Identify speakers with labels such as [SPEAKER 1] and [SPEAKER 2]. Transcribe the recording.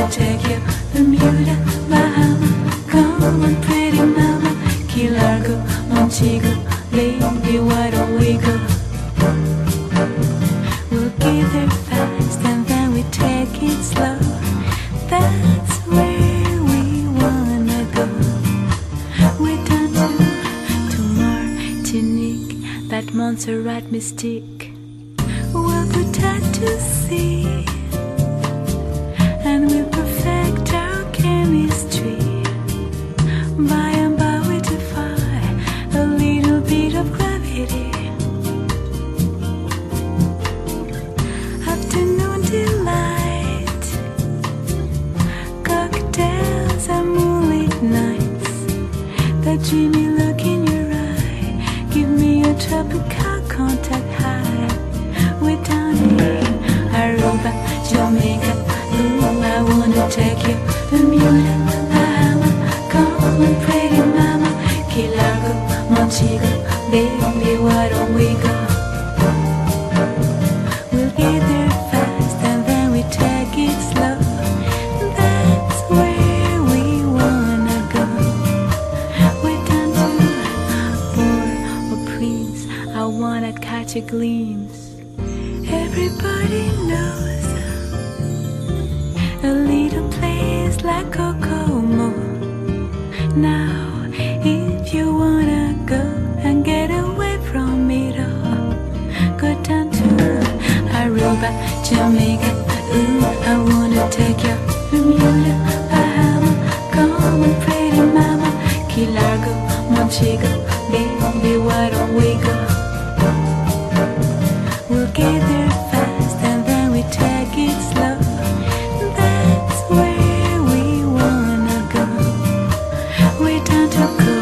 [SPEAKER 1] wanna take you Bermuda, Bahama. Come on, pretty mama. Key Largo, Montego, baby, why don't we go? We'll get there fast and then we take it slow. That's where we wanna go. We're down to Martinique, that Montserrat mystique. We'll put out to sea and we'll perfect our chemistry. By and by we defy a little bit of gravity. Afternoon delight, cocktails and moonlit nights. That dreamy look in your eye, give me a tropical contact high. We're down in Aruba, Jamaica. Ooh, I wanna take you Bermuda, Bahama. Come on, pretty mama. Key Largo, Montego, baby, why don't we go? We'll get there fast and then we take it slow. That's where we wanna go. We're down to Port-au-Prince. I wanna catch a glimpse. Everybody knows a little place like Kokomo. Now, if you wanna go and get away from it all, go down to Aruba, Jamaica. Ooh, I wanna take you Bermuda, Bahama. Come on, pretty mama. Key Largo, Montego, baby, why don't we go? We'll get there fast and then we take it slow. That's where we wanna go. We're down to